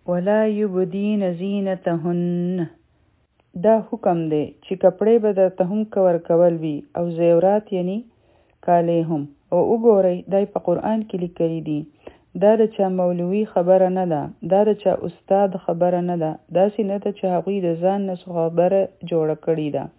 ولا یبدین زینتهن. دا حکم دی چې کپړې به درته هم کور کول وي او زیورات یعنی کالی هم. او وګورئ دای په قرآن کې لیکلی دي. دا د چا مولوي خبره نه ده، دا د چا استاد خبره نه ده، داسې نه ده چې هغوی د ځان نه خبره جوړه کړې ده.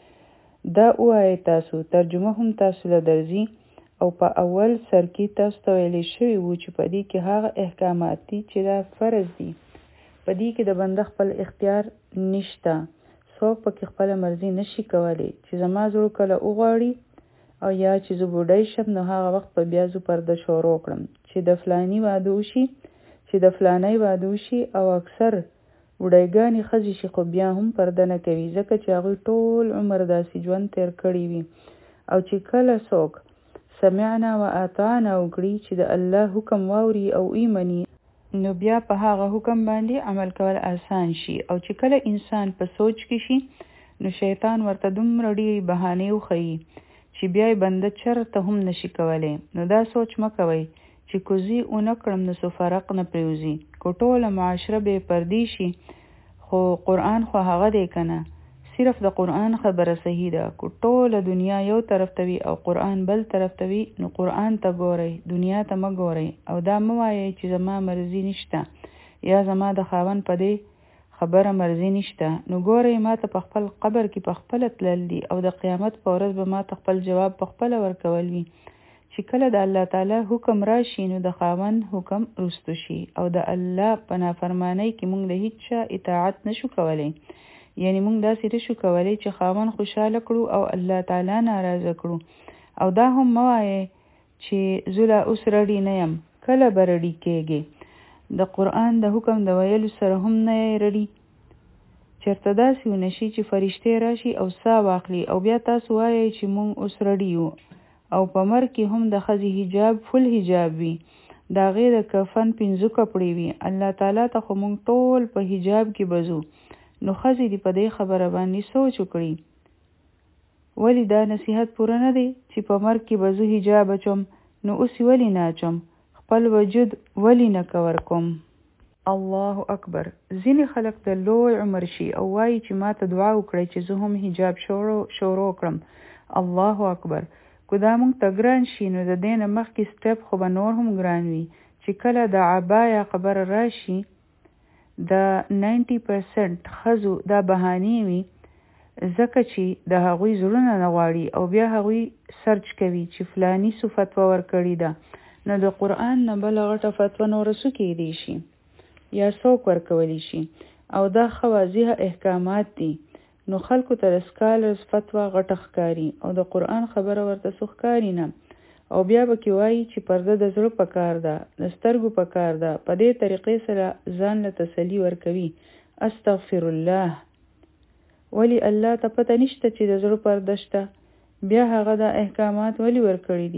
دا ووایئ تاسو، ترجمه هم تاسو له درځي. او په اول سر کې تاسو ته ویلی شوي وو چې په دې کې هغه احکامات دي چې دا فرض دي. په دې کې د بنده خپل اختیار نشته. څوک پکې خپله مرضي نشي کولی چې زما زړه کله وغواړي او یا چې زه بوډۍ شم نو هغه وخت به بیا زه پرده شروع کړم چې د فلاني واده وشي، چې د فلانۍ واده وشي. او اکثر بوډایګانې ښځې شي خو بیا هم پرده نه کوي ځکه چې هغوی ټول عمر داسې ژوند تیر کړی وي. او چې کله څوک سمعنا و اطعنا وکړي چې د الله حکم واوري او ایمني نو بیا په هغه حکم باندې عمل کول آسان شي. او چې کله انسان په سوچ کې شي نو شیطان ورته دومره ډېرې بهانې وښیي چې بیا یې بنده چرته هم نشي کولی. نو دا سوچ مه کوئ چې کوزي ونه کړم نو څه فرق نه پرېوځي. که ټوله معاشره بې پردې شي خو قرآن خو هغه دی که نه. صرف د قرآن خبره صحیح ده. که ټوله دنیا یو طرف ته وي او قرآن بل طرف ته وي نو قرآن ته ګورئ، دنیا ته مه ګورئ. او دا مه وایئ چې زما مرضي نشته یا زما د خاوند په دې خبره مرضي نشته. نو ګورئ ما ته په خپل قبر کې په خپله تلل دي او د قیامت په ورځ به ما ته خپل جواب په خپله ورکول وي. چې کله د الله تعالی حکم راشي نو د خاوند حکم رستو شي. او د الله په نافرمانۍ کې موږ د هیڅ چا اطاعت نشو کولی. یعنی موږ داسې نشو کولی چې خاوند خوشحاله کړو او الله تعالی ناراضه کړو. او دا هم مه وایئ چې زه لا اوس رډي نه یم، کله به رډي کېږئ؟ د قرآن د حکم د ویلو سره هم نه یې رډي. چېرته داسې ونشي چې فرشتې راشي او ساه واخلي او بیا تاسو وایئ چې موږ اوس رډي یو. او په مرګ کې هم د ښځې حجاب فل حجاب وي، د هغې د کفن 5 کپړې وي. الله تعالی ته خو موږ ټول په حجاب کې بځو. نو ښځې دې په دې خبره باندې سوچ وکړي. ولی دا نصیحت پوره نه دی چې په مرګ کې به زه حجاب اچوم نو اوس ولی نه اچوم، خپل وجود ولی نه کور کوم. الله اکبر. ځینې خلک د لوی عمر شي او وایي چې ما ته دعا وکړئ چې زه هم حجاب شروع کړم. الله اکبر. که دا موږ ته ګران شي نو د دې نه مخکې سټپ خو به نور هم ګران وي. چې کله د عبایا خبره راشي د 90% ښځو دا بهانې وي ځکه چې د هغوی زړونه نه غواړي او بیا هغوی سرچ کوي چې فلانی څه فتوا ورکړې ده. نو د قرآن نه بله غټه فتوا نوره څه کیدی شي یا څوک ورکولی شي. او دا ښه واضحه احکامات دي. نو خلکو ته د سکالرز فتوا غټه ښکاري او د قرآن خبره ورته څه ښکاري نه. او بیا به کې وایي چې پرده د زړه په کار ده، د سترګو په کار ده. په دې طریقې سره ځان له تسلي ورکوي. استغفر الله. ولی الله ته پته نشته چې د زړه پرده شته. بیا هغه دا احکامات ولی ورکړي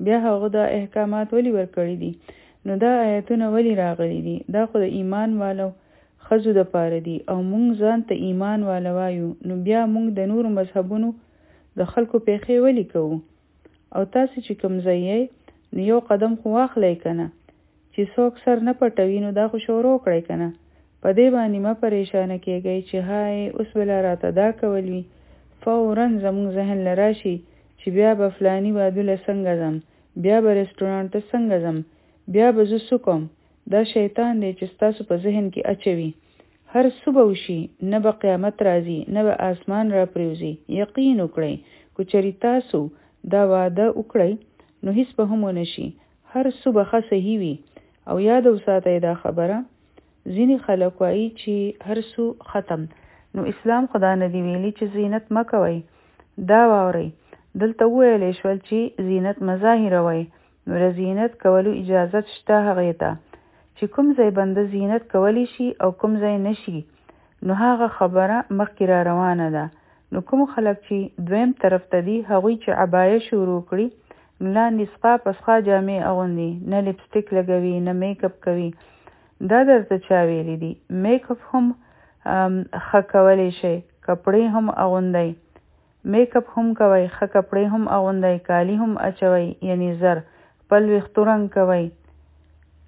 دي. نو دا آیتونه ولی راغلي دي؟ دا خو د ایمان والو ښځو د پاره دي او مونږ ځان ته ایمان والا وایو. نو بیا مونږ د نورو مذهبونو د خلکو پیښې ولی کوو؟ او تاسو چې کوم ځای یې نو یو قدم خو واخلئ که نه، چې څوک سر نه پټوي نو دا خو شروع کړئ که نه. په دې باندې مه پریشانه کېږئ چې های اوس بله راته دا کول وي. فوراً زموږ ذهن له راشي چې بیا به فلاني واده له څنګه ځم، بیا به رسټورانټ ته څنګه ځم، بیا به زه څه کوم. دا شیطان دی چې ستاسو په ذهن کې اچوي. هر څه به وشي، نه به قیامت راځي نه به آسمان را پریوځي. یقین وکړئ که چېرې تاسو دا وعده وکړئ نو هیڅ به هم ونه شي. هر څه به ښه صحیح وي. او یاد وساتئ دا خبره، ځینې خلک وایي چې هر څه ختم. نو اسلام خدا نه دی ویلي چې زینت مه کوئ. دا واورئ، دلته وویلی شول چې زینت مه ظاهروئ. نو د زینت کولو اجازت شته هغې ته چې کوم ځای بنده زینت کولی شي او کوم ځای نشي. نو هغه خبره مخکې را روانه ده. نو کوم خلک چې دویم طرف ته دي هغوی چې عبایه شروع کړي نو لاندې سقا پسقا جامې اغوندي، نه لپسټیک لګوي نه میک اپ کوي. دا درته چا ویلی دي؟ میک اپ هم ښه کولی شئ، کپړې هم اغوندئ، میک اپ هم کوئ، ښه کپړې هم اغوندئ، کالی هم اچوئ یعنی زر، خپل ویښتو رنګ کوئ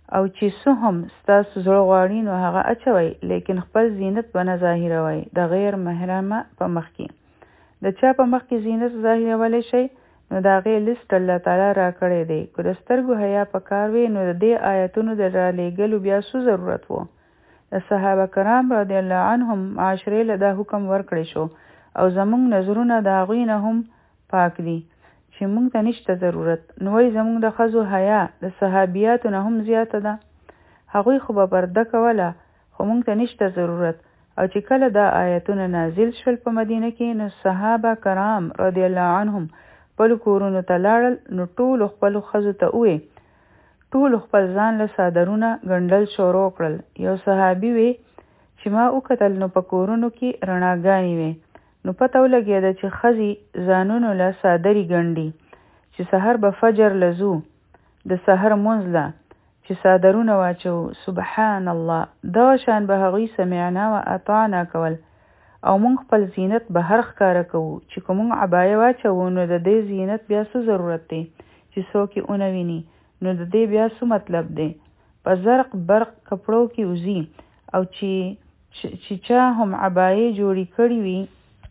او چې څه هم ستاسو زړه غواړي نو هغه اچوئ، لیکن خپل زینت به نه ظاهروئ د غیر محرمه په مخ کې. د چا په مخ کې زینت ظاهرولی شئ نو د هغې لیست الله تعالی راکړی دی. که د سترګو حیا پکار وي نو د دې آیتونو د رالیږلو بیا څه ضرورت و؟ د صحابه کرام رضی الله عنهم معاشرې له دا حکم ورکړی شو او زموږ نظرونه د هغوی نه هم پاک دي چې موږ ته نشته ضرورت. نو وایي زموږ د ښځو حیا د صحابیاتو نه هم زیاته ده. هغوی خو به پرده کوله خو موږ ته نشته ضرورت. او چې کله دا آیتونه نازل شول په مدینه کې نو صحابه کرام رضی الله عنهم خپلو کورونو ته لاړل. نو ټولو خپلو ښځو ته ووی، ټولو خپل ځان له څادرونه ګنډل شروع کړل. یو صحابي وی چې ما وکتل نو په کورونو کې رڼاګانې وې. نو پته ولګېده چې ښځې ځانونو له څادرې ګنډي چې سحر به فجر لزو د سحر مونځ له چې څادرونه واچو. سبحان الله، دغه شان به هغوی سمعنا و اطعنا کول او مونږ خپل زینت بهر ښکاره کوو. چې که مونږ عبایه واچوو نو د دې زینت بیا څه ضرورت دی چې څوک یې ونه ویني؟ نو د دې بیا څه مطلب دی؟ په زرق برق کپړو کې وځي او چې چا هم عبایې جوړې کړې وي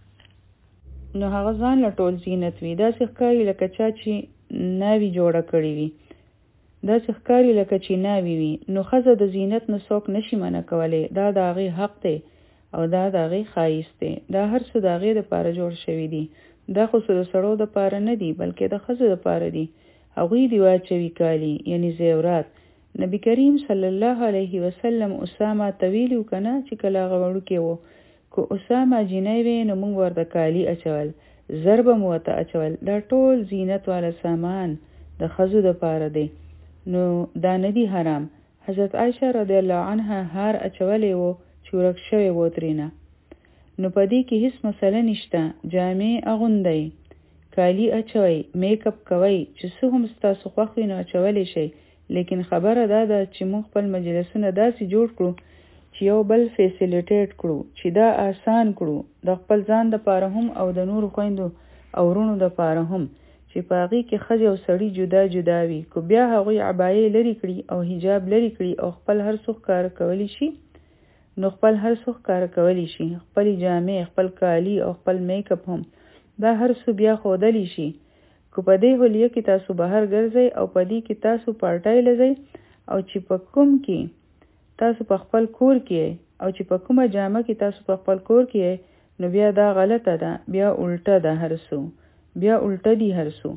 نو هغه ځان له ټول زینت وي. داسې ښکاري لکه چا چې ناوې جوړه کړې وي، داسې ښکاري لکه چې ناوې وي. نو ښځه د زینت نه څوک نشي منع کولی. دا د هغې حق دی او دا د هغې ښایست دی. دا هر څه د هغې دپاره جوړ شوي دي. دا خو څه د سړو دپاره نه دي بلکې د ښځو دپاره دي. هغوی دې واچوي کالي یعنی زیورات. نبی کریم صلی الله علیه وسلم اسامه ته ویلي و که نه چې کله هغه وړوکی و، که اسامه جینۍ وی نو موږ ورته کالي اچول، زر به مو ورته اچول. دا ټول زینت والا سامان د ښځو دپاره دی، نو دا نه دی حرام. حضرت عایشه رضی الله عنها هار اچولی و چې ورک شوی و ترېنه. نو په دې کې هیڅ مسله نشته. جامې اغوندئ، کالي اچوئ، میک اپ کوئ، چې څه هم ستاسو خوښ وي نو اچولی شئ. لیکن خبره دا ده چې موږ خپل مجلسونه داسې جوړ کړو چې یو بل فیسیلیټیټ کړو، چې دا آسان کړو د خپل ځان دپاره هم او د نورو خویندو او وروڼو دپاره هم، چې په هغې کې ښځې او سړي جدا جدا وي. که بیا هغوی عبایې لرې کړي او حجاب لرې کړي او خپل هر څه ښکاره کولی شي نو خپل هر څه ښکاره کولی شي، خپلې جامې، خپل کالي او خپل میک اپ هم، دا هر څه بیا ښودلی شي. که په دې حلیه کې تاسو بهر ګرځئ او په دې کې تاسو پارټۍ لځئ او چې په کوم کې تاسو په خپل کور کې او چې په کومه جامه کې تاسو په خپل کور کې نو بیا دا غلطه ده، بیا الټه ده هر څه، بیا الټه دي هر څه.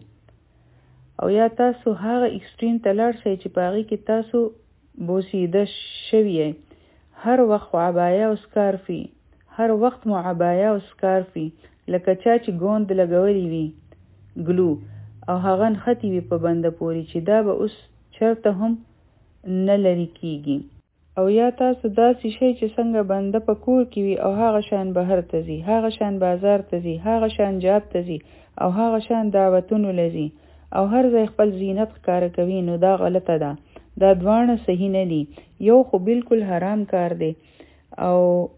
او یا تاسو هغه اکسټریم ته لاړ شئ چې په هغې کې تاسو بوسیده شوي یئ. هر وخت عبایه او سکارفي، هر وخت مو عبایه او سکارفي لکه چا چې ګوند لګولی وي ګلو او هغه نښتې وي په بنده پورې چې دا به اوس چرته هم نه لرې کیږي. او یا تاسو داسې شئ چې څنګه بنده په کور کې وي او هغه شان بهر ته ځي، هغه شان بازار ته ځي، هغه شان جاب ته ځي او هغه شان دعوتونو لځي او هر ځای خپل زینت ښکاره کوي، نو دا غلطه ده. دا دواړه صحیح نه دي. یو خو بالکل حرام کار دی او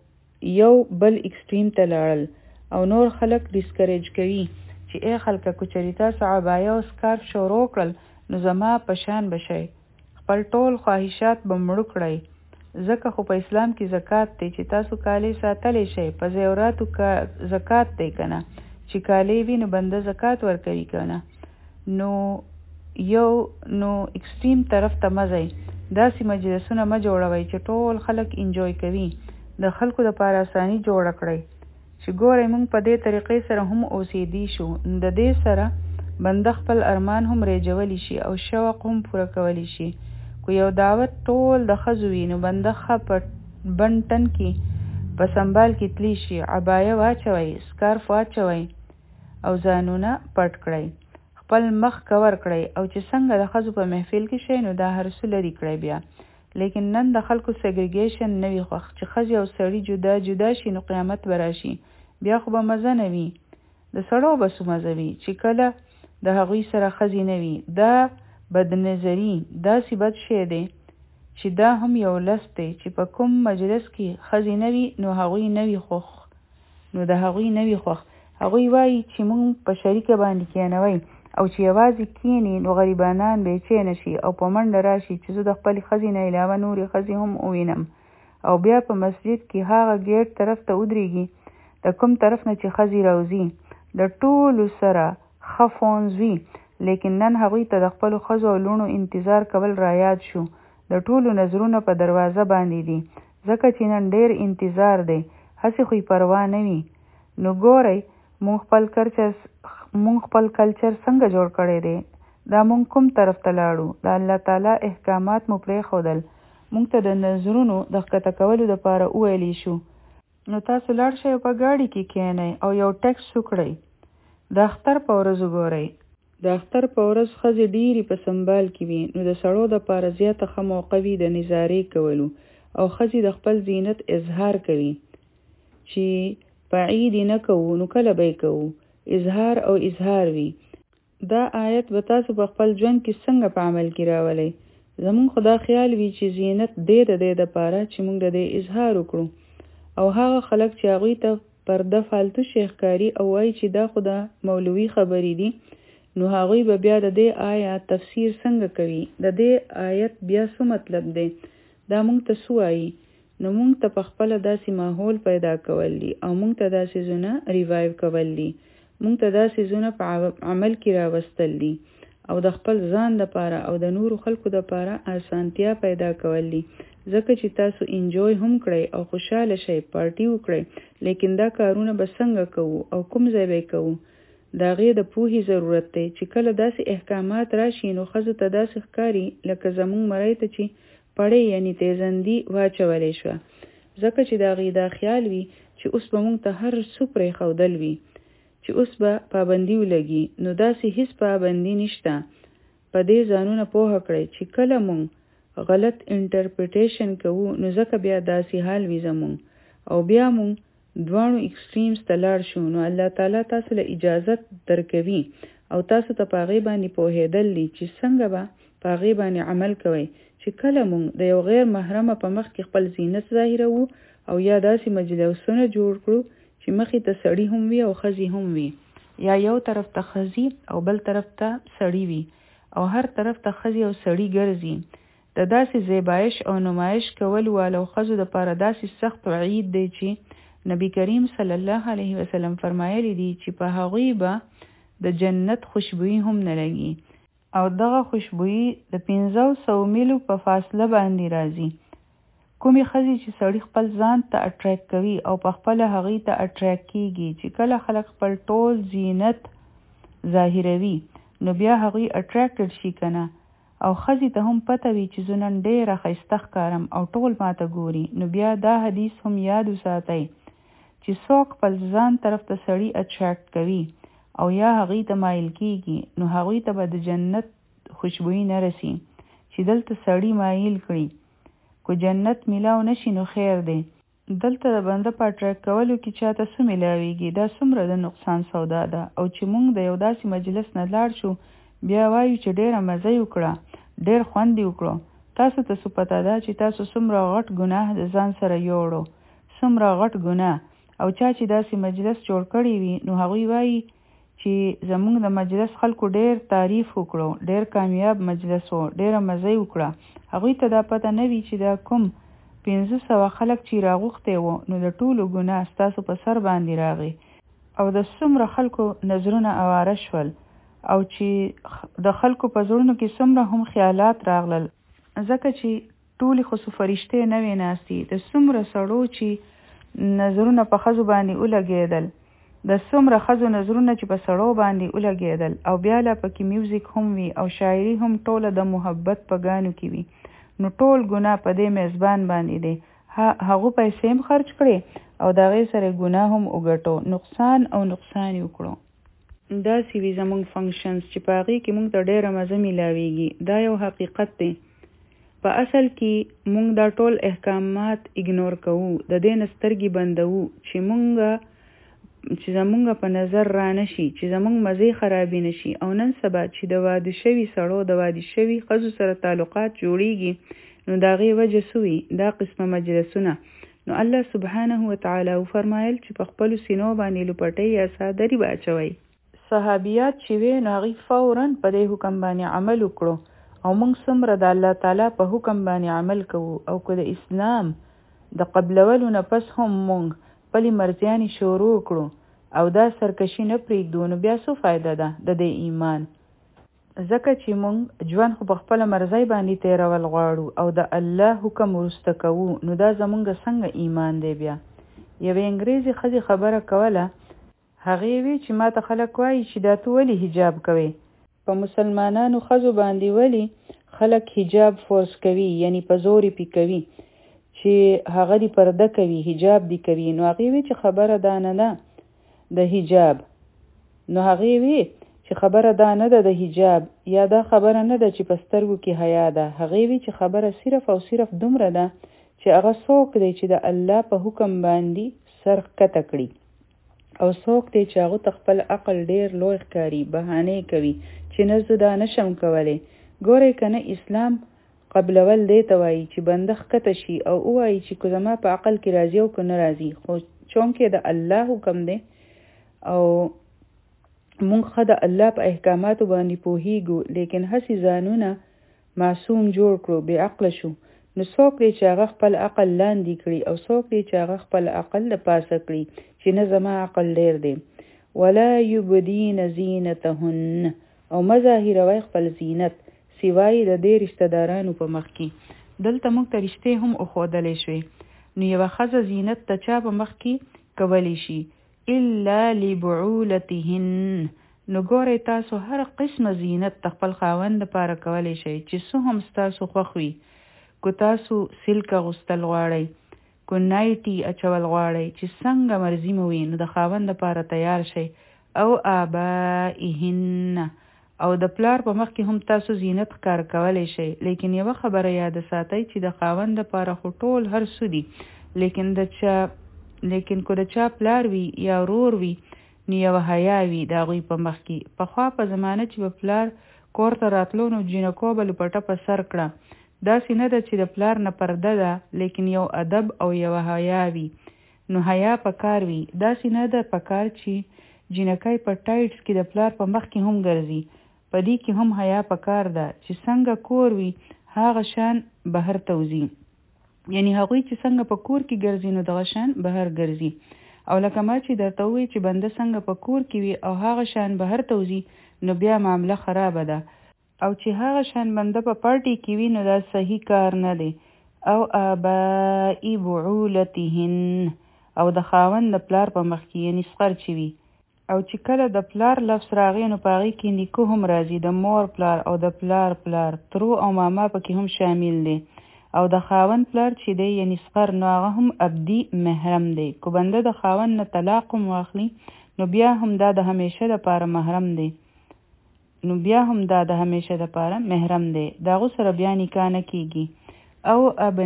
یو بل اکسټریم ته لاړل او نور خلک ډسکریج کوي چې ای خلکه که چېرې تاسو عبایه او سکارف شروع کړل نو زما په شان به شئ، خپل ټول خواهشات به مړه کړئ. ځکه خو په اسلام کې زکات دی چې تاسو کالی ساتلی شئ. په زیوراتو زکات دی که نه، چې کالی وي نو بنده زکات ورکوي که نه. نو اکسټریم طرف ته مه ځئ. داسې مجلسونه مه جوړوئ چې ټول خلک انجوی کوي. د خلکو دپاره اساني جوړه کړئ چې ګورئ موږ په دې طریقې سره هم اوسېدی شو. د دې سره بنده خپل ارمان هم ریجولی شي او شوق هم پوره کولی شي. که یو دعوت ټول د ښځو وي نو بنده ښه په بند ټن کې په سنبال کې تلی شي، عبایه واچوئ، سکارف واچوئ او ځانونه پټ کړئ، خپل مخ کور کړئ او چې څنګه د ښځو په محفل کې شئ نو دا هر څه لرې کړئ بیا. لیکن نن د خلکو سیګریګیشن نه وي خوښ چې ښځې او سړي جدا جدا شي نو قیامت به راشي، بیا خو به مزه نه وي. د سړو به څه مزه وي چې کله د هغوی سره ښځې نه وي. دا بدنظري داسې بد شی دی چې دا هم یو لس دی چې په کوم مجلس کې ښځې نه وي نو هغوی نه وي خوښ، نو د هغوی نه وي خوښ. هغوی وایي چې موږ په شریکه باندې کېنوئ او چې یوازې کینی نو غریبانان بېچینه شي او په منډه راشي چې زه د خپلې ښځې نه علاوه نورې ښځې هم ووینم، او بیا په مسجد کې هغه ګیټ طرف ته ودرېږي د کوم طرف نه چې ښځې راوځي. د ټولو سره ښه فونز وي، لیکن نن هغوی ته د خپلو ښځو او لوڼو انتظار کول رایاد شو. د ټولو نظرونه په دروازه باندې دي، ځکه چې نن ډېر انتظار دی، هسې خو یې پروا نه وي. نو ګورئ مونږ خپل کلچر څنګه جوړ کړی دی، دا مونږ کوم طرف ته لاړو. د الله تعالی احکامات مو پرېښودل، مونږ ته د نظرونو د ښکته کولو دپاره وویلی شو نو تاسو لاړ شئ په ګاډي کې کښېنئ او یو ټیکس وکړئ. د اختر په ورځ وګورئ، د اختر په ورځ ښځې ډېرې په سنبال کې وي، نو د سړو دپاره زیاته ښه موقع وي د نظارې کولو، او ښځې د خپل زینت اظهار کوي چې په عید نه کوو نو کله به یې کوو. اظهار او اظهار وي. دا آیت به تاسو په خپل ژوند کې څنګه په عمل کې راولئ؟ زمونږ خو دا خیال وي چې زینت د دې دپاره چې موږ د دې اظهار وکړو، او هغه خلک چې هغوی ته پرده فالتو شی ښکاري او وایي چې دا خو د مولوي خبرې دي، نو هغوی به بیا د دې آیت تفسیر څنګه کوي؟ د دې آیت بیا څه مطلب دی؟ دا موږ ته څه وایي؟ نو موږ ته په خپله داسې ماحول پیدا کول دي، او موږ ته دا څیزونه ریوایو کول دي، موږ ته دا څیزونه په عمل کې راوستل دي، او د خپل ځان دپاره او د نورو خلکو دپاره اسانتیا پیدا کول دي، ځکه چې تاسو انجوی هم کړئ او خوشحاله شئ، پارټي وکړئ. لیکن دا کارونه به څنګه کوو او کوم ځای به کوو؟ د هغې د پوهې ضرورت دی چې کله داسې احکامات راشي نو ښځو ته داسې ښکاري لکه زموږ مرۍ ته چې پړې یعنې تیزندي واچولی شوه، ځکه چې د هغې دا خیال وي چې اوس به موږ ته هر څه پرېښودل وي، چې اوس به پابندي ولګي. نو داسې هیڅ پابندي نشته. په دې ځانونه پوهه کړئ چې کله موږ غلط انټرپریټیشن کوو نو ځکه بیا داسې حال وي زموږ، او بیا موږ دواړو ایکسټریمز ته لاړ شو، نو الله تعالی تاسو له اجازت درکوي او تاسو ته په هغې باندې پوهېدل دي چې څنګه به په هغې باندې عمل کوئ. چې کله موږ د یو غیر محرمه په مخ کې خپل زینت ظاهروو، او یا داسې مجلسونه جوړ کړو چې مخې ته سړي هم وي او ښځې هم وي، یا یو طرف ته ښځې او بل طرف ته سړي وي، او هر طرف ته ښځې او سړي ګرځي. د داسې زیبایش او نمایش کول والو ښځو دپاره داسې سخت وعید دی چې نبی کریم صلی الله علیه وسلم فرمایلی دی چې په هغوی به د جنت خوشبویي هم نه لګي، او دغه خوشبویي د 500 میلو په فاصله باندې راځي. کومې ښځې چې سړي خپل ځان ته اټریکټ کوي او په خپله هغوی ته اټریکټ کیږي، چې کله خلک خپل ټول زینت ظاهروي نو بیا هغوی اټریکټډ شي که نه، او ښځې ته هم پته وي چې زه نن ډېره ښایسته ښکارم او ټول ماته ګوري، نو بیا دا حدیث هم یاد وساتئ چې څوک خپل ځان طرف ته سړي اټریکټ کوي او یا هغوی ته مایل کیږي نو هغوی ته به د جنت خوشبویي نه رسي چې دلته سړي مایل کړي. کو جنت میلاو نشي نو خیر دی. دلته د بنده په اټریکټ کولو کې چاته څه میلاویږي؟ دا څومره د نقصان سودا ده. او چې موږ د یو داسې مجلس نه لاړ شو بیا وایو چې ډېره مزه یې وکړه، ډېر خوند یې وکړو. تاسو ته څه پته ده چې تاسو څومره غټ ګناه د ځان سره یوړو، څومره غټ ګناه. او چا چې داسې مجلس جوړ کړی وي نو هغوی وایي چې زموږ د مجلس خلکو ډېر تعریف وکړو، ډېر کامیاب مجلس و، ډېره مزه یې وکړه. هغوی ته دا پته نه وي چې دا کوم 500 خلک چې راغوښتی وو نو د ټولو ګناه ستاسو په سر باندې راغی، او د څومره خلکو نظرونه اواره شول، او چې د خلکو په زړونو کې څومره هم خیالات راغلل، ځکه چې ټولې خو فرشتې نه وې ناستې. د څومره سړو چې نظرونه په ښځو باندې ولګېدل، د څومره ښځو نظرونه چې په سړو باندې ولګېدل، او بیا لا پکې میوزیک هم وي او شاعري هم ټوله د محبت په ګانو کې وي، نو ټول ګناه په دې میزبان باندې دی. هغو پیسې هم خرج کړې او د هغې سره ګناه هم وګټو، نقصان او نقصان یې وکړو. داسې وي زموږ فنکشنز چې په هغې کې موږ ته ډېره مزه میلاویږي. دا یو حقیقت دی. په اصل کې موږ دا ټول احکامات اګنور کوو، د دې نه سترګې بندوو چې زمونږ په نظر را نشي، چې زمونږ مزې خرابې نشي. او نن سبا چې د واده شوي سړو د واده شوي ښځو سره تعلقات جوړیږي نو د هغې وجه څه وي؟ دا قسمه مجلسونه. نو الله سبحانه وتعالی فرمایل چې په خپلو سینو باندې لپټۍ یا څادرې به اچوئ. صحابیات چې وې نو هغوی فوراً په دې حکم باندې عمل وکړو او موږ څومره د الله تعالی په حکم باندې عمل کوو او که د اسلام د قبلولو نه پس هم موږ خپلې مرضیانې شروع کړو او دا سرکشي نه پرېږدو نو بیا څه فایده ده د دې ایمان. ځکه چې موږ ژوند خو په خپله مرضۍ باندې تېرول غواړو او د الله حکم وروسته کوو نو دا زموږ څنګه ایمان دی بیا. یوې انګریزي ښځې خبره کوله، هغې وی چې ما ته خلک وایي چې دا ته ولې حجاب کوې؟ په مسلمانانو ښځو باندې ولې خلک حجاب فورس کوي، یعنی په زور پې کوي چې هغه دې پرده کوي، حجاب دې کوي. نو هغې وی چې خبره دا نه ده د حجاب. نو هغې وی چې خبره دا نه ده د حجاب، یا دا خبره نه ده چې په سترګو کې حیا ده. هغې وی چې خبره صرف او صرف دومره ده چې هغه څوک دی چې د الله په حکم باندې سر ښکته کړي او څوک دی چې هغه ته خپل عقل ډیر لوی ښکاري، بهانې کوي چې نه زه دا نشم کولی. ګورئ که نه اسلام قبلول دی ته وایي چې بنده ښکته شي او ووایي چې که زما په عقل کې راځي او که نه راځي، خو چونکې د الله حکم دی او مونږ ښه د الله په احکاماتو باندې پوهیږو، لیکن هسې ځانونه معصوم جوړ کړو، بې عقله شو. نو څوک دی چې هغه خپل عقل لاندې کړي او څوک دی چې هغه خپل عقل د پاسه کړي چې نه زما عقل ډیر دی. ولا یبدین زینتهن، او مه ظاهروئ خپل زینت سوای د دې رشته دارانو په مخ کې. دلته موږ ته رشتې هم اښودلی شوې. نو یوه ښځه زینت د چا په مخ کې کولی شي؟ الا لبعولتهن. نو ګورئ تاسو هر قسمه زینت د خپل خاوند لپاره کولی شئ چې څه هم ستاسو خوښ وي. که تاسو سلک اغوستل غواړئ، که نایټي اچول غواړئ، چې څنګه مرضي مو وي نو د خاوند لپاره تیار شئ. او آبائهن، او د پلار په مخ کې هم تاسو زینت ښکار کولی شئ. لیکن یوه خبره یاد ساتئ چې د خاوند لپاره خو ټول هر څه دي، لیکن که د چا پلار وي یا ورور وي نو یوه حیا وي د هغوی په مخ کې. پخوا په زمانه چې به پلار کور ته راتلو نو جینکو به لپټه په سر کړه. داسې نه ده چې د پلار نه پرده ده، لیکن یو ادب او یوه حیا وي. نو حیا په کار وي. داسې نه ده په کار چې جینکۍ په ټایټس کې د پلار په مخ کې هم ګرځي. په دې کې هم حیا په کار ده چې څنګه کور وي هغه شان بهر ته وځي. یعنی هغوی چې څنګه په کور کې ګرځي نو دغه شان بهر ګرځي. او لکه ما چې درته ووایي چې بنده څنګه په کور کې وي او هغه شان بهر ته وځي نو بیا معامله خرابه ده. او چې هغه شان بنده په پارټي کې وي نو دا صحیح کار نه دی. او آبائی بعولتهن، او د خاوند د پلار په مخ کې یعنی سخر چې وي. او چې کله د پلار لفظ راغی نو په هغې کې نیکه هم راځي، د مور پلار او د پلار پلار، ترو او ماما پکې هم شامل دی. او د خاوند پلار چې دی یعنی سخر نو هغه هم ابدي محرم دی. که بنده د خاوند نه طلاق هم واخلي نو بیا هم دا د همیشه دپاره محرم دی. نو بیا هم دا د همیشه دپاره محرم دی، د هغو سره بیا نکاح نه کیږي. او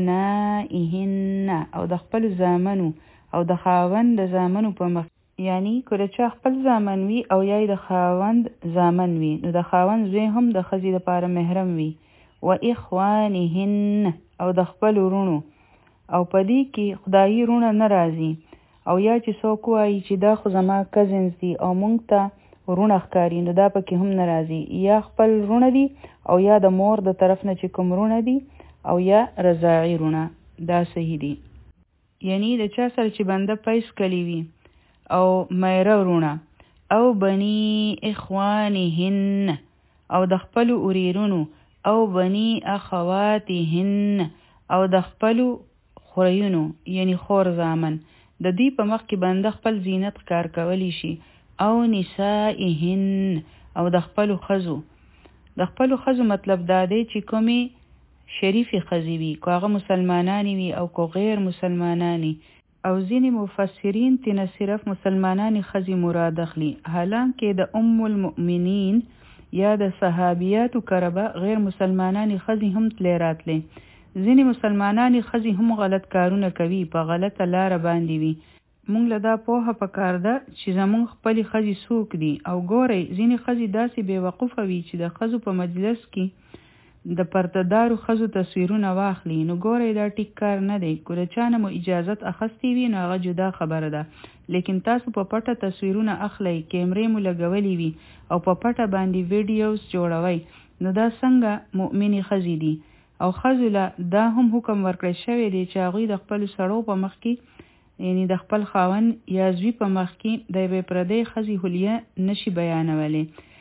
ابنائهن، او د خپل زامنو او د خاوند د زامنو په مخ، یعنی که د چا خپل زامن وي او یا د خاوند زامن وي نو د خاوند زوی هم د ښځې دپاره محرم وي. و اخوانهن، او د خپل ورونو، او په دې کې خدایي رونه نه راځي. او یا چې څوک وایي چې دا خو زما کزنز دي او مونږ ته رونه ښکاري نو دا پکې هم نه راځي. یا خپل رونه دي او یا د مور د طرف نه چې کوم رونه دي او یا رضاعي رونه، دا صحیح دي. یعنی د چا سره چې بنده پیس کلی وي او میره رونه. او بنی اخوانهن، او د خپل وریرونو. او بنی اخواتهن، او د خپل خوریونو یعنی خور زامن. د دې په مخ کې بنده خپل زینت ښکار کولی شي. او نسائهن، او د خپل ښځو. د خپل ښځو مطلب دا دی چې کومې شریفې ښځې وي، که هغه مسلمانانې وي او که غیر مسلمانانې. او ځینې مفسرین تینا صرف مسلمانانې ښځې مراد اخلي، حالانکه د ام المؤمنین یا د صحابیاتو کربه غیر مسلمانانې ښځې هم تلی راتلی. ځینې مسلمانانې ښځې هم غلط کارونه کوي، په غلطه لاره باندې وي. مونږ له دا پوهه پکار ده چې زمونږ خپلې ښځې څوک دي. او ګورئ ځینې ښځې داسې بې وقوفه وي چې د ښځو په مجلس کې د پردهدارو ښځو تصویرونه واخلي نو ګورئ دا ټیک کار نه دی. که د چا نه مو اجازت اخیستی وي نو هغه جدا خبره ده، لیکن تاسو په پټه تصویرونه اخلئ، کیمرې مو لګولې وي او په پټه باندې ویډیوز جوړوئ، نو دا څنګه مؤمنې ښځې دي؟ او ښځو له دا هم حکم ورکړی شوی دی چې هغوی د خپلو سړو په مخ کې، یعنی د خپل خاوند یا زوی په مخ کې د یوې پردۍ ښځې حلیه نشي بیانولی،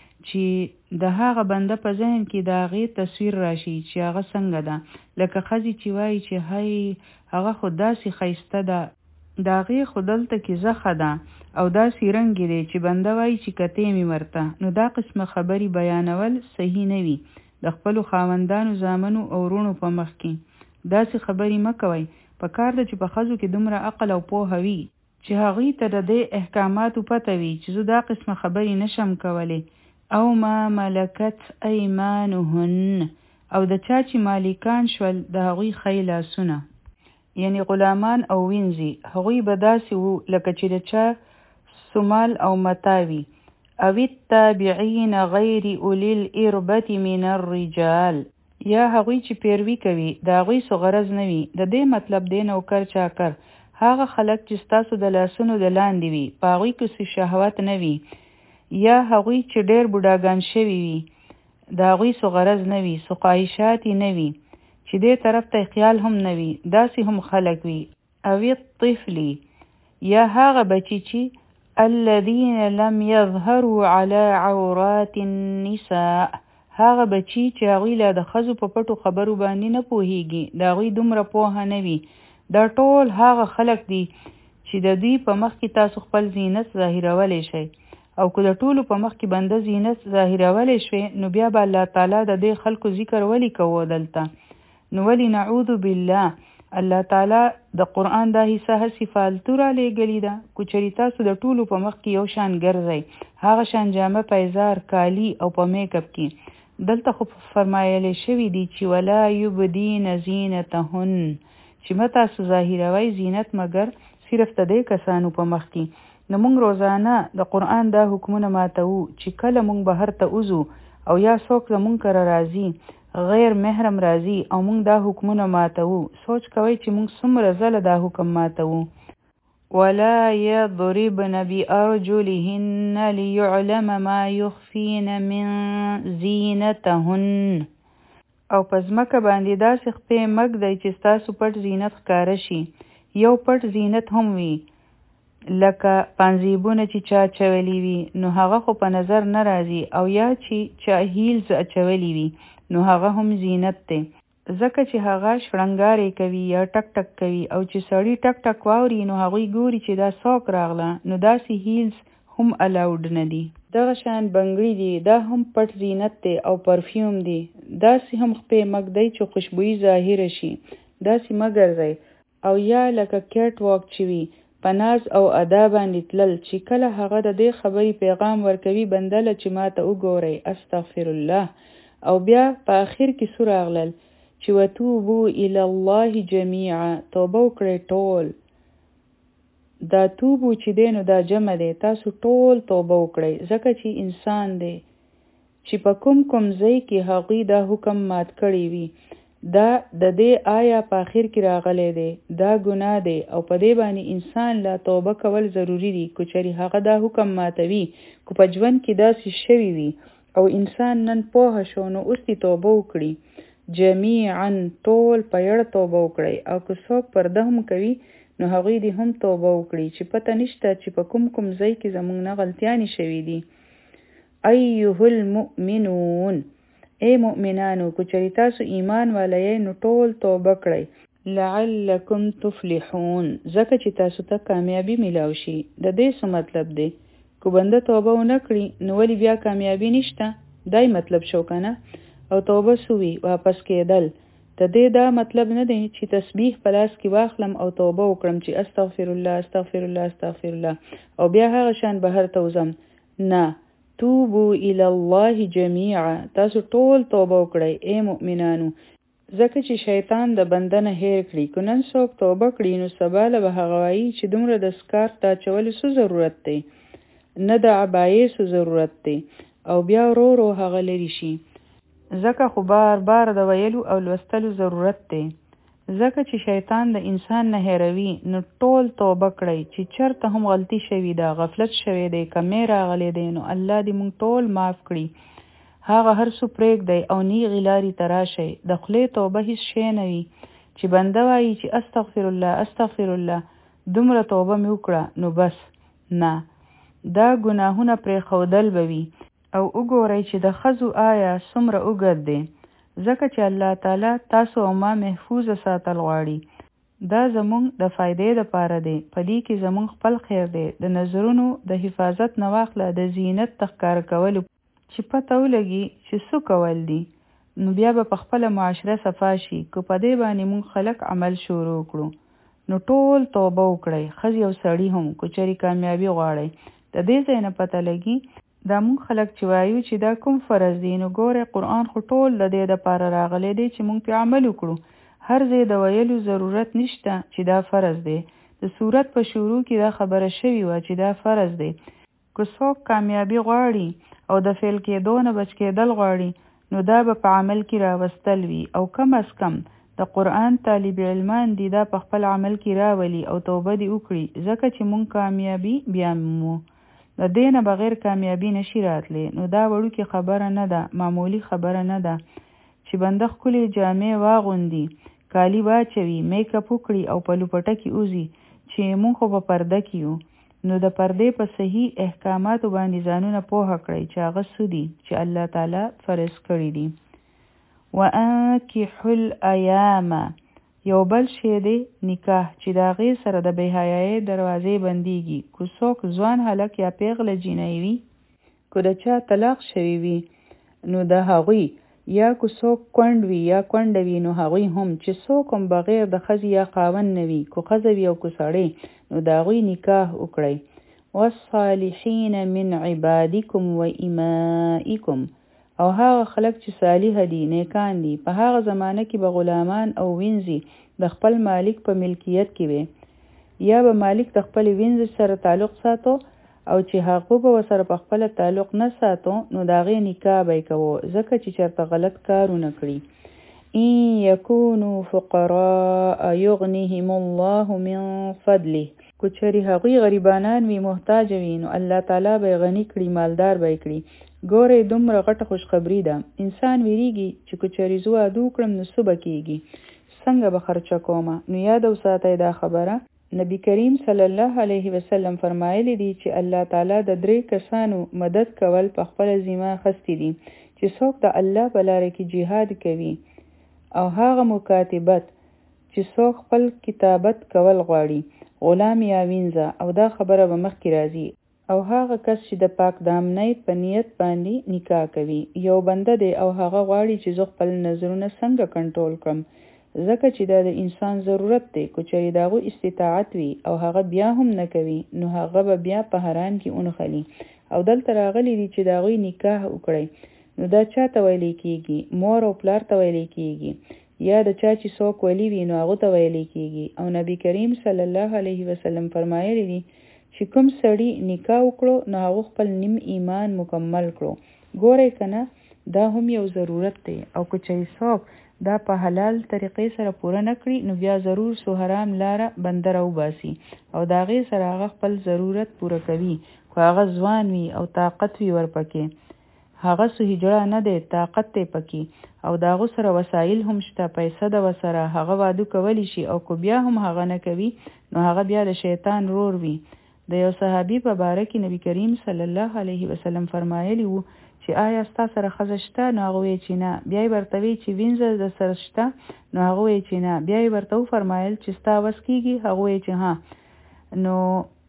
چې د هغه بنده په ذهن کې د هغې تصویر راشي چې هغه څنګه ده. لکه ښځې چې وایي چې هی هغه خو داسې ښایسته ده، د هغې خو دلته کې زخه ده او داسې رنګې دی چې بنده وایي چې کتې مې ورته. نو دا قسمه خبرې بیانول صحیح نه وي د خپلو خاوندانو، زامنو او وروڼو په مخ کې. داسې خبرې مه کوئ. په کار ده چې په ښځو کې دومره عقل او پوهه وي چې هغوی ته د دې احکاماتو پته وي چې زه دا قسمه خبرې نشم کولی. او ما ملکت ایمانهن، او د چا چې مالکان شول د هغوی ښی لاسونه، یعنی غلامان او وینځي، هغوی به داسې وو لکه چې د چا سمال او متاوي. او التابعین غیر اولی الاربة من الرجال، یا هغوی چې پیروي کوي د هغوی څه غرض نه وي. د دې مطلب دی نوکر چاکر، هغه خلک چې ستاسو د لاسونو د لاندې وي، په هغوی کې څه شهوت نه وي، یا هغوی چې ډېر بوډاګان شوي وي د هغوی څه غرض نه وي، څه خواهشات نه وي چې دې طرف ته خیال هم نه وي، داسې هم خلک وي. او الطفل، یا هغه بچی چې الذين لم يظهروا على عورات النساء، هغه بچی چې هغوی له د ښځو په پټو خبرو باندې نه پوهیږي، د هغوی دومره پوهه نه وي. دا ټول هغه خلک دي چې د دوی په مخ کې تاسو خپل زینت ظاهرولی شئ. او که د ټولو په مخ کې بنده زینت ظاهرولی شوی نو بیا به الله تعالی د دې خلکو ذکر ولی کوو دلته. نو ولی نعوذ بالله، الله تعالی د قرآن دا حصه هسې فالتو را لېږلې ده. که چېرې تاسو د ټولو په مخ کې یو شان ګرځئ، هغه شان جامه پیزار کالی او په میک اپ کې، دلته خو فرمایلی شوي دي چې ولا یبدین زینتهن، چې مه تاسو ظاهروئ زینت مګر صرف د دې کسانو په مخ کې. نو موږ روزانه د قرآن دا حکمونه ماتوو چې کله موږ بهر ته وځو او یا څوک زموږ کره راځي غیر محرم راځي او موږ دا حکمونه ماتوو، سوچ کوئ چې موږ څومره ځله دا حکم ماتوو. ولا يضربن بأرجلهن ليعلم ما يخفين من زینتهن، او په ځمکه باندې داسې خپې مږدئ چې ستاسو پټ زینت ښکاره شي. یو پټ زینت هم وي لکه پانزیبونه چې چا اچولی وي نو هغه خو په نظر نه راځي، او یا چې چا هیلز اچولی وي نو هغه هم زینت دی، ځکه چې هغه شړنګارې کوي یا ټک ټک کوي، او چې سړی ټک ټک واوري نو هغوی ګوري چې دا څوک راغله، نو داسې هیلز هم الاود نه دي. دغه شان بنګړي دي، دا هم پټ زینت دی او پرفیوم دی. داسې هم خپې مږدئ چې خوشبویي ظاهره شي، داسې مه ګرځئ. او یا لکه کیټ واک چې وي، په ناز او ادا باندې تلل، چې کله هغه د دې خبرې پیغام ورکوي بندله چې ما ته وګورئ استغفر الله، او بیا په آخر کې څه راغلل چې وتوبو الی الله جمیعا، توبه وکړئ ټول. دا توبو چې دی نو دا جمع دی، تاسو ټول توبه وکړئ، ځکه چې انسان دی چې په کوم ځای کې هغوی دا حکم مات کړی وي، دا د دې آیا په آخر کې راغلی دی، دا ګناه دی، او په دې باندې انسان لا توبه کول ضروری دی. که چېرې هغه دا حکم ماتوي، که په ژوند کې داسې شوي وي او انسان نن پوه شو نو اوس دې توبه وکړي جمیعا، ټول په یړه توبه وکړئ. او که څوک پرده هم کوي نو هغوی دې هم توبه وکړي چې پته نشته چې په کوم ځای کې زموږ نه غلطیانې شوي دي. ایها المؤمنون، اے مؤمنانو، که چېرې تاسو ایمان والا یې نو ټول توبه کړئ، لعلکم تفلحون، ځکه چې تاسو ته کامیابي میلاو شي. د دې څه مطلب دی؟ که بنده توبه ونه کړي نو ولې بیا کامیابي نشته؟ دای مطلب شو کنه. او توبه سوی واپس کېدل، د دې دا مطلب نه دی چې تسبیح په لاس کې واخلم او توبه وکړم چې استغفر الله استغفر الله استغفر الله او بیا هغه شان بهر ته وځم. نه، توبو الی الله جمیعا، تاسو ټول توبه وکړئ اے مؤمنانو، ځکه چې شیطان د بنده نه هیر کړي. که نن څوک توبه کړي نو سبا له به هغه وایي چې دومره د سکارف د اچولو څه ضرورت دی، نه د عبایې څه ضرورت دی، او بیا ورو ورو هغه لرې شي. ځکه خو بار بار د ویلو او لوستلو ضرورت دی. ځکه چې شیطان د انسان نه هیروي، نو ټول توبه کړئ چې چرته هم غلطي شوي ده، غفلت شوی دی، کمی راغلی دی، نو الله دې موږ ټول معاف کړي. هغه هر څه پرېږدئ او نیغې لارې ته راشئ. د خولې توبه هیڅ شی نه وي چې بنده وایي چې استغفر الله استغفر الله، دومره توبه مې وکړه نو بس. نه، دا ګناهونه پرېښودل به وي. او وګورئ چې د ښځو آیا څومره اوږد دی، ځکه چې الله تعالی تاسو او ما محفوظ ساتل غواړي. دا زموږ د فایدې دپاره دی. په دې کې زموږ خپل خیر دی. د نظرونو د حفاظت نه واخله د زینت د ښکاره کولو چې پته ولګي چې څه کول دي، نو بیا به په خپله معاشره صفا شي. که په دې باندې موږ خلک عمل شروع کړو، نو ټول توبه وکړئ، ښځې او سړي هم، که چېرې کامیابي غواړئ. د دې ځای نه پته لګي دا موږ خلک چې وایو چې دا کوم فرض دی، نو ګورئ قرآن خو ټول د دې دپاره راغلی دی چې موږ پې عمل وکړو. هر ځای د ویلو ضرورت نشته چې دا فرض دی. د صورت په شروع کې دا خبره شوې وه چې دا فرض دی. که څوک کامیابي غواړي او د فیل کېدو نه بچ کېدل غواړي، نو دا به په عمل کې راوستل وي، او کم از کم د قرآن طالب علمان دي دا په خپل عمل کې راولي او توبه دې وکړي، ځکه چې موږ کامیابي بیا مو د دې نه بغیر کامیابي نشي راتلی. نو دا وړوکې خبره نه ده، معمولی خبره نه ده چې بنده ښکلې جامې واغوندي، کالي واچوي، میک اپ وکړي او په لوپټه کې وځي چې موږ خو په پرده کې یو. نو د پردې په صحیح احکاماتو باندې ځانونه پوهه کړئ چې هغه څه دي چې الله تعالی فرض کړي دي. وانکحوا الایام، یو بل شی دی نکاح، چې د هغې سره د بېحیایۍ دروازې بندېږي. که څوک ځوان هلک یا پیغله جینۍ وي، که د چا طلاق شوی وي، نو د هغوی، یا که څوک کونډ وي یا کونډه وي، نو هغوی هم، چې څوک هم بغیر د ښځې یا خاوند نه وي، که ښځه وي او که سړی، نو د هغوی نکاح وکړئ. والصالحین من عبادکم و امائکم، او هغه خلک چې صالح دي، نیکان دي، په هغه زمانه کې به غلامان او وینځي د خپل مالک په ملکیت کې وي، یا به مالک د خپل وینځ سره تعلق ساتو، او چې هغه به ورسره په خپل تعلق نه ساتو، نو د هغې نکاح به یې کوو، ځکه چې چېرته غلط کارونه کړي. ان یکونوا فقراء یغنهم الله من فضله، که چېرې هغوی غریبانان وي، محتاج وي، نو الله تعالی به یې غني کړي، مالدار به یې کړي. ګورئ دومره غټه خوشخبري ده. انسان ویریږي چې که چېرې زه واده وکړم نو څه به کېږي، څنګه به خرچه کومه. نو یاد وساتئ دا خبره. نبی کریم صلی الله علیه وسلم فرمایلی دی چې الله تعالی د 3 کسانو مدد کول په خپل ذمه اخیستی دي، چې څوک د الله په لاره کې جهاد کوي، او هغه مکاتبت چې څوک خپل کتابت کول غواړي، غلام یا وینځه، او دا خبره به مخکې راځي، او هغه کس چې د پاک دامنۍ په نیت باندې نکاح کوي. یو بنده دی او هغه غواړي چې زه خپل نظرونه څنګه کنټرول کړم، ځکه چې دا د انسان ضرورت دی. که چېرې د هغوی استطاعت وي او هغه بیا هم نه کوي، نو هغه به بیا په حرام کې ونښلي. او دلته راغلی دی چې د هغوی نکاح وکړئ. نو دا چا ته ویلی کېږي؟ مور او پلار ته ویلی کېږي، یا د چا چې څوک ولی وي نو هغه ته ویلی کېږي. او نبی کریم صلی الله علیه وسلم فرمایلی دی چې کوم سړي نکاح وکړو نو هغه خپل نیم ایمان مکمل کړو. ګورئ کنه، دا هم یو ضرورت دی. او که چېرې څوک دا په حلال طریقې سره پوره نه کړي، نو بیا ضرور سو حرام لاره بنده راوباسي، او د هغې سره هغه خپل ضرورت پوره کوي. که هغه ځوان وي او طاقت وي ورپکې، هغه سو هجړه نه دی، طاقت دی پکې، او د هغو سره وسایل هم شته، پیسه ده ورسره، هغه واده کولی شي. او که بیا هم هغه نه کوي، نو هغه بیا د شیطان رور وي. د یو صحابي په باره کې نبی کریم صلی الله علیه وسلم فرمایلی وو چې آیا ستا سره ښځه شته؟ نو هغه وی چې نه. بیا یې ورته وی چې وینځه د سره شته؟ نو هغه وی چې نه. بیا یې ورته وفرمایل چې ستا وس کېږي؟ هغه وی چې ها. نو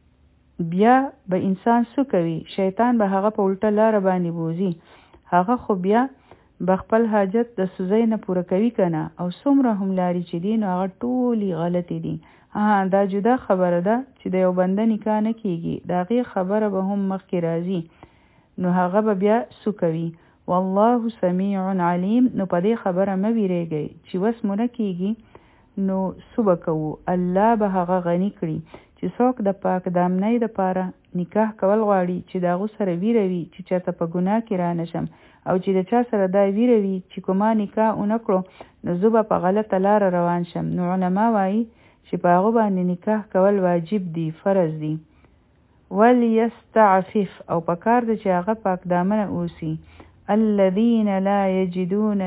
بیا به انسان څه کوي؟ شیطان به هغه په الټه لاره باندې بوزي. هغه خو بیا به خپل حاجت د سوزۍ نه پوره کوي که نه؟ او څومره هم لارې چې دي، نو هغه ټولې غلطې دي. دا جدا خبره ده چې د یو بنده نکاح نه کېږي، د هغې خبره به هم مخکې راځي. نو هغه به بیا څه کوي؟ والله سمیع علیم. نو په دې خبره مه ویرېږئ چې وس مو نه کېږي نو څه به کوو؟ الله به هغه غني کړي چې څوک د پاک دامنۍ دپاره نکاح کول غواړي چې د هغو سره ویره وي چې چېرته په ګناه کې را نشم او چې د چا سره دا ویره وي چې که ما نکاح ونه کړو نو زه به په غلطه لاره روان شم. نو علما وایي چې په هغو باندې نکاح کول واجب دي، فرض دي. ولیستعفف او پکار ده چې هغه پاک دامنه اوسي. الذین لا یجدون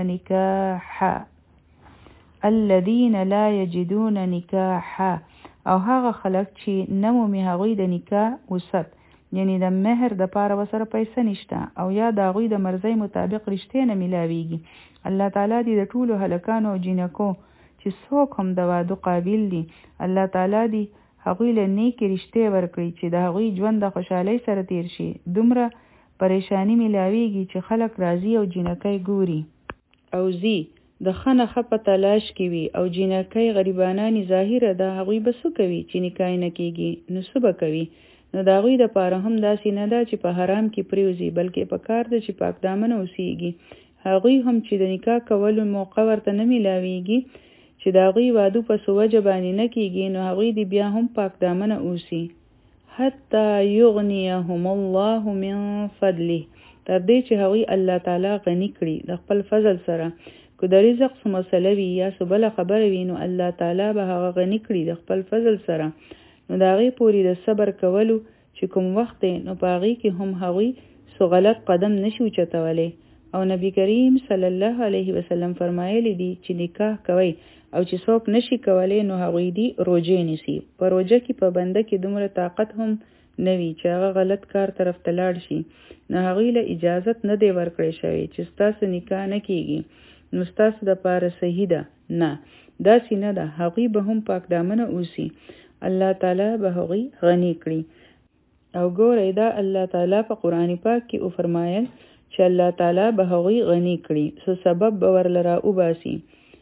نکاحا او هغه خلک چې نمومي هغوی د نکاح وسط، یعنی د مهر د پاره وسره پیسې نشته او یا د هغوی د مرضی مطابق رشتې نه ملاویږي. الله تعالی دې د ټولو هلکانو او جنکو چې څوک هم د واده قابل دي، الله تعالی دې هغوی له نیکې رشتې ورکړي چې د هغوی ژوند د خوشحالۍ سره تیر شي. دومره پریشانی ملاویږي چې خلک راځي او جنکۍ ګوري او زی د خنه خپه تلاش کوي او جنکۍ غریبانانی ظاهره ده، هغوی به څه کوي چې نکاح نه کیږي؟ نو څه به کوي؟ نو د هغوی دپاره هم داسې نه ده چې په حرام کې پریوځي، بلکې په کار ده چې پاک دامنه اوسیږي. هغوی هم چې د نکاح کولو موقع ورته نه ملاویږي چې د هغوی واده په څه وجه باندې نه کیږي، نو هغوی دې بیا هم پاک دامنه اوسي. حتی یغنیهم الله من فضله، تر دې چې هغوی الله تعالی غني کړي د خپل فضل سره. که د رزق څه مسله وي یا څه بله خبره وي نو الله تعالی به هغه غني کړي د خپل فضل سره. نو د هغې پورې د صبر کولو چې کوم وخت دی نو په هغې کې هم هغوی څه غلط قدم نشي اوچتولی. او نبی کریم صلی الله علیه وسلم فرمایلی دي چې نکاح کوي او چې څوک نشي کولی نو هغوی دي روجې نیسي. په روجه کې په بنده کې دومره طاقت هم نه وي چې هغه غلط کار طرف ته لاړ شي، نو هغوی له اجازت نه دی ورکړی شوی چې ستاسو نکاح نه کیږي نو ستاسو دپاره صحیح ده. نه، داسې نه ده، هغوی به هم پاک دامنه اوسي، الله تعالی به هغوی غني کړي. او ګورئ دا الله تعالی په قرآن پاک کې وفرمایل چې الله تعالی به هغوی غني کړي، څه سبب به ورله را وباسي.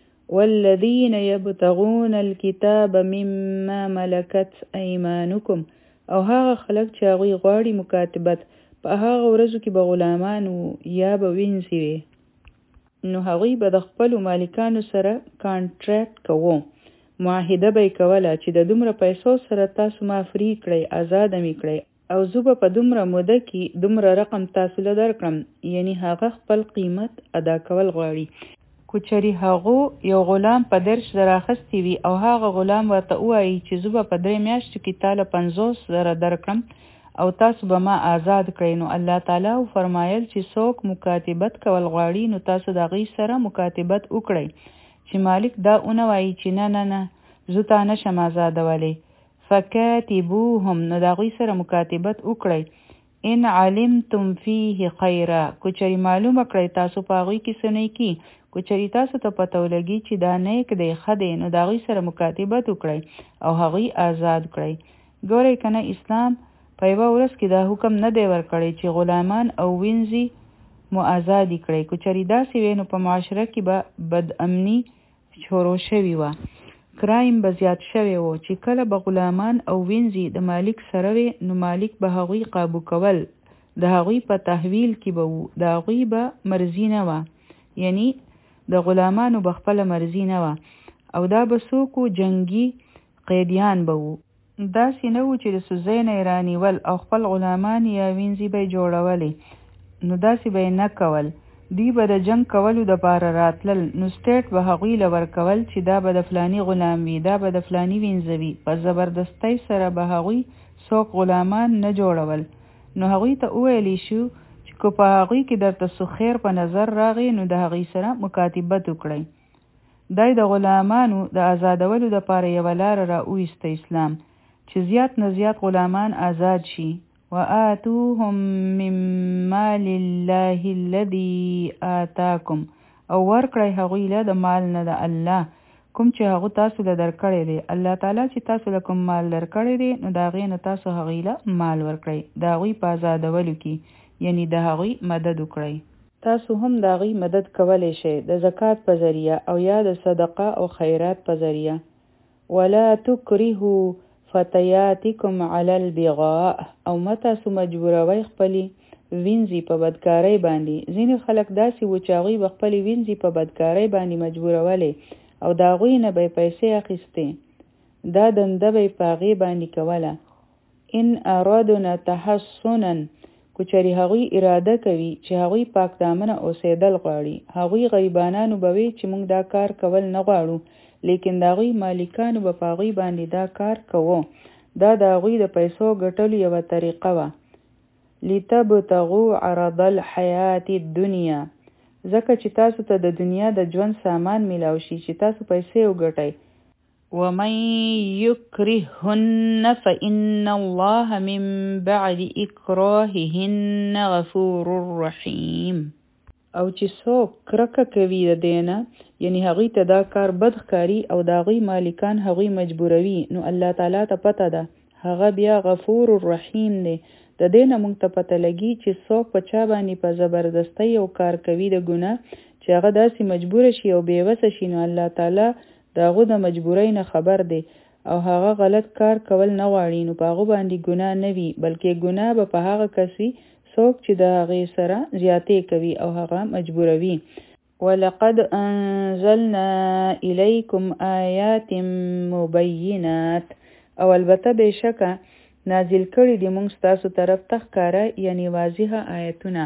والذین یبتغون الکتاب مما ملکت ایمانکم، او هغه خلک چې هغوی غواړي مکاتبت، په هغه ورځو کې به غلامان یا به وینځي وي، نو هغوی به د خپلو مالکانو سره کانټریکټ کوو، معاهده به یې کوله چې د دومره پیسو سره تاسو ما فری کړئ، آزاده مې کړئ او زه به په دومره موده کې دومره رقم تاسو له درکړم. یعنی هغه خپل قیمت ادا کول غواړي. که چېرې هغو یو غلام په 10,000 اخیستی وي او هغه غلام ورته ووایي چې زه به په 3 میاشتو کې تاله 50,000 درکړم او تاسو به ما آزاد کړئ، نو الله تعالی فرمایل چې څوک مکاتبت کول غواړي نو تاسو د هغوی سره مکاتبت وکړئ. چې مالک دا اونه وایي چې نه نه نه زه تا نشم آزادولی، فکاتبوهم، نو د هغوی سره مکاتبت وکړئ. ان علمتم فیه خیره، که چېرې معلومه کړئ تاسو په هغوی کې څه نیکي، که چېرې تاسو ته پته ولګي چې دا نیک دی ښه دی، نو د هغوی سره مکاتبت وکړئ او هغوی آزاد کړئ. ګورئ که نه، اسلام په یوه ورځ کې دا حکم نه دی ورکړی چې غلامان او وینځي مو آزادي کړئ. که چېرې داسې وی نو په معاشره کې به بدامني شروع شوې وه، کرایم به زیات شوی و چې کله به غلامان او وینځي د مالک سره وي نو مالک به هغوی قابو کول، د هغوی په تحویل کې به وو، د هغوی به مرضي نه وه، یعنی د غلامانو به خپله مرضي نه وه او دا به څوک جنگي قیدیان به وو. داسې نه و چې د سوزۍ نه یې رانیول او خپل غلامان یا وینځي به یې جوړولې، نو داسې به یې نه کول. دوی به د جنگ کولو دپاره راتلل، نو سټیټ به هغوی له ورکول چې دا به د فلاني غلام وي، دا به د فلاني وینځه وي. په زبردستۍ سره به هغوی څوک غلامان نه جوړول. نو هغوی ته وویلی شو چې که په هغوی کې درته څه خیر په نظر راغی نو د هغوی سره مکاتبت وکړئ. دای د غلامانو د آزادولو دپاره یوه لاره را وویسته اسلام چې زیات نه زیات غلامان آزاد شي. وآتوهم من مال الله الذي آتاکم، او ورکړئ هغوی له د مال نه د الله کوم چې هغه تاسو له درکړی دی. الله تعالی چې تاسو له کوم مال درکړی دی نو د هغې نه تاسو هغوی له مال ورکړئ، د هغوی په آزادولو کې، یعنی د هغوی مدد وکړئ. تاسو هم د هغوی مدد کولی شئ د زکات په ذریعه او یا د صدقه او خیرات په ذریعه. ولا تکرهوا فتياتکم علی البغاء، او تاسو مجبوروي خپلې وینځي په بدکارۍ باندې. ځینې خلک داسې و چې هغوی به خپلې وینځي په بدکارۍ باندې مجبورولې او د هغوی نه به یې پیسې اخیستې، دا دنده به یې په هغې باندې کوله. ان ارادنا تحصنا کچری هغوی اراده کوي چې هغوی پاک دامنه اوسېدل غواړي هغوی غیبانانو بوي چې موږ دا کار کول نه غواړو لیکن دا غوی مالکانو به پاغوی باندې دا کار کوو دا د هغوی د پیسو ګټلو یوه طریقه وه لتبتغوا عرض الحیات الدنیا ځکه چې تاسو ته د دنیا د ژوند سامان میلاو شي چې تاسو پیسې وګټئ ومن يكرهن فإن الله من بعد إكراههن غفور رحيم او چې څوک کرکه کوي د دینه یعنی هغوی ته دا کار بد ښکاري او د هغوی مالکان هغوی مجبوروي نو الله تعالی ته پته ده هغه بیا غفور رحیم دی د دینه موږ ته پته لګي چې څوک په چا باندې په زبردستی یو کار کوي د ګناه چې هغه داسې مجبور شي او بېوسه شي نو الله تعالی د هغو د مجبورۍ نه خبر دی او هغه غلط کار کول نه غواړي نو په هغو باندې ګناه نه وي بلکې ګناه به په هغه کس وي څوک چې د هغې سره زیاتې کوي او هغه مجبوروي ولقد انزلنا الیکم آیات مبینات او البته بېشکه نازل کړي دي موږ ستاسو طرف ته ښکاره یعنی واضحه آیتونه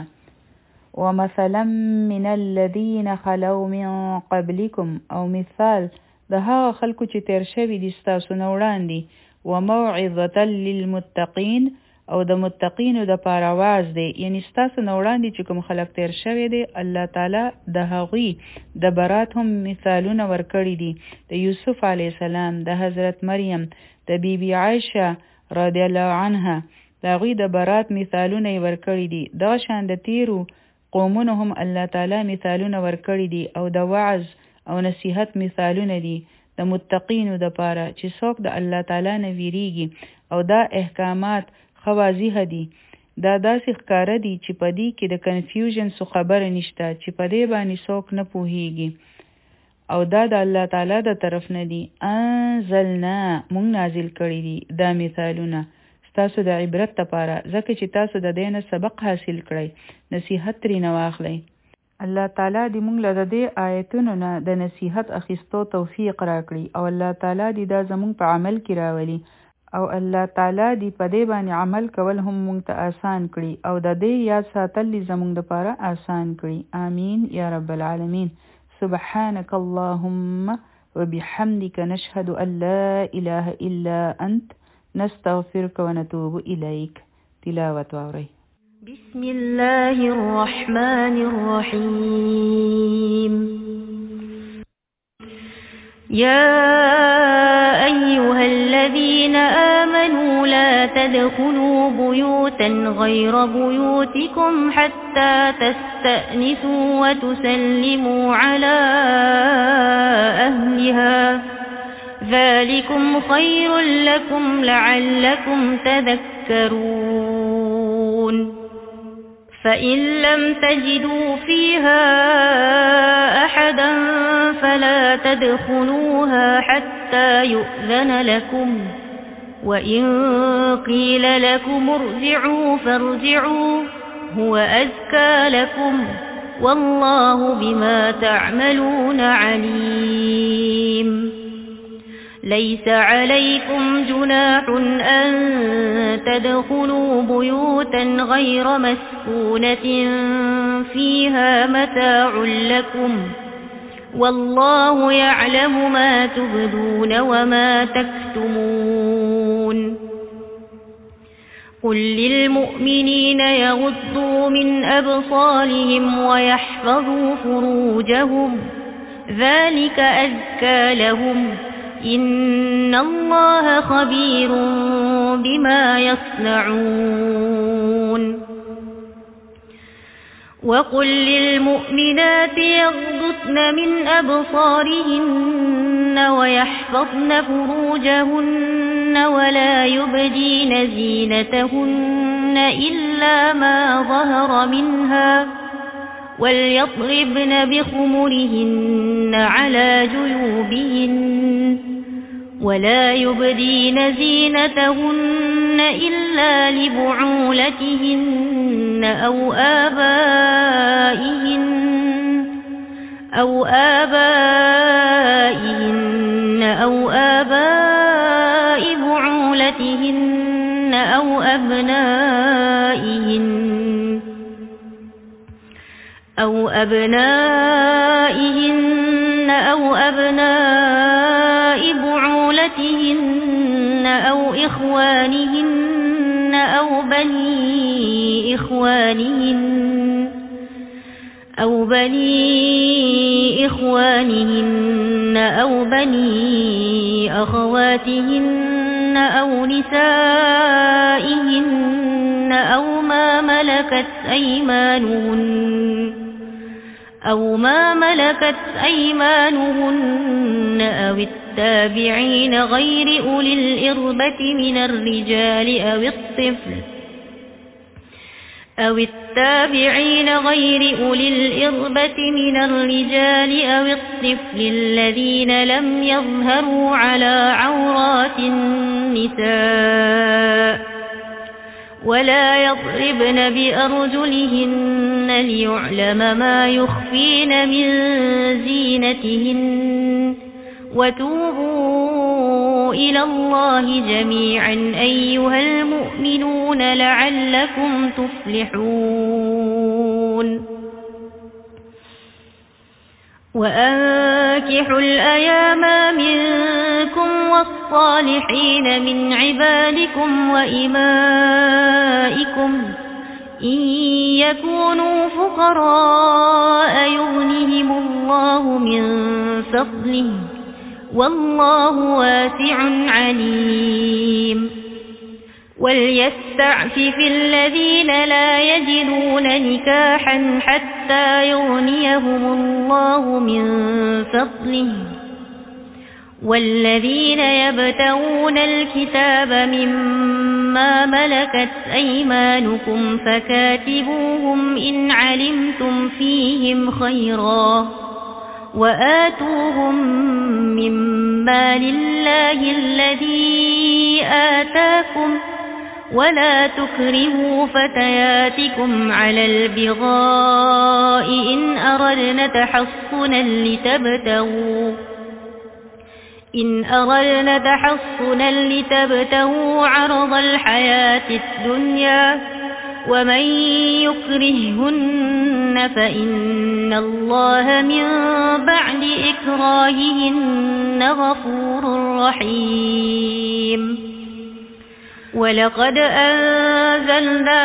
ومثلا من الذین خلوا من قبلکم او مثال د هغه خلکو چې تیر شوي دي ستاسو نه وړاندې وموعظة للمتقین او د متقینو د پاره واعظ دی یعنی ستاسو نه وړاندې چې کوم خلک تیر شوي دي الله تعالی د هغوی د برات هم مثالونه ورکړي دي د یوسف علیه السلام د حضرت مریم د بیبي عایشه رضی الله عنها د هغوی د برات مثالونه یې ورکړي دي دغه شان د تیرو قومونو هم الله تعالی مثالونه ورکړي دي او د وعظ او نصیحت مثالونه دي د متقینو د پاره چې څوک د الله تعالی نه ویریږي او دا احکامات خوازیه دي دا داسې ښکاره دي چې په دې کې د کنفیوژن څه خبره نشته چې په دې باندې څوک نه پوهیږي او دا د الله تعالی د طرف نه دي انزلنا مونږ نازل کړي دي دا مثالونه ستاسو د عبرت لپاره ځکه چې تاسو د دې نه سبق حاصل کړئ نصیحت ترې نه واخلئ الله تعالی دې موږ له دې آیتونو نه د نصیحت اخیستو توفیق راکړي او الله تعالی دې دا زموږ په عمل کې راولي او الله تعالی دې په دې باندې عمل کول هم موږ ته آسان کړي او د دې یاد ساتل دې زموږ لپاره آسان کړي آمین یا رب العالمین سبحانك اللهم وبحمدك نشهد أن لا إله إلا أنت نستغفرك ونتوب إليك تلاوة وعري بسم الله الرحمن الرحيم يا أيها الذين آمنوا لا تدخلوا بيوتا غير بيوتكم حتى تستأنسوا وتسلموا على أهلها ذلكم خير لكم لعلكم تذكرون فإن لم تجدوا فيها أحدا فلا تدخلوها حتى يؤذن لكم وإن قيل لكم ارجعوا فارجعوا هو أزكى لكم والله بما تعملون عليم ليس عليكم جناح أن تدخلوا بيوتا غير مسكونة فيها متاع لكم والله يعلم ما تبدون وما تكتمون قل للمؤمنين يغضوا من أبصارهم ويحفظوا فروجهم ذلك أزكى لهم إن الله خبير بما يصنعون وقل للمؤمنات يغضضن من أبصارهن ويحفظن فروجهن ولا يبدين زينتهن إلا ما ظهر منها وليضربن بخمرهن على جيوبهن ولا يبدين زينتهن إلا لبعولتهن أو آبائهن أو آباء بعولتهن أو أبناء بعولتهن أو إخوانهن أو بني إخوانهن أو بني أخواتهن أو نسائهن أو ما ملكت أيمانهن التابعين غير أولي الإربة من الرجال أو الطفل الذين لم يظهروا على عورات النساء ولا يضربن بأرجلهن ليعلم ما يخفين من زينتهن وتوبوا إلى الله جميعا أيها المؤمنون لعلكم تفلحون وأنكحوا الأيام منكم والصالحين من عبادكم وإمائكم إن يكونوا فقراء يغنهم الله من فضله والله واسع عليم وليستعفف الذين لا يجدون نكاحا حتى يغنيهم الله من فضله والذين يبتغون الكتاب مما ملكت أيمانكم فكاتبوهم إن علمتم فيهم خيرا وآتوهم مما لله الذي آتاكم ولا تكرهوا فتياتكم على البغاء إن أردنا تحصنا لتبتغوا عرض الحياة الدنيا ومن يكرههن فإن الله من بعد إكراههن غفور رحيم ولقد أنزلنا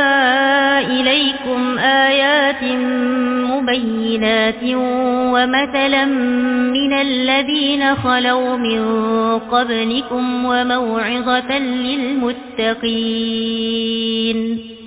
إليكم آيات مبينات ومثلا من الذين خلوا من قبلكم وموعظة للمتقين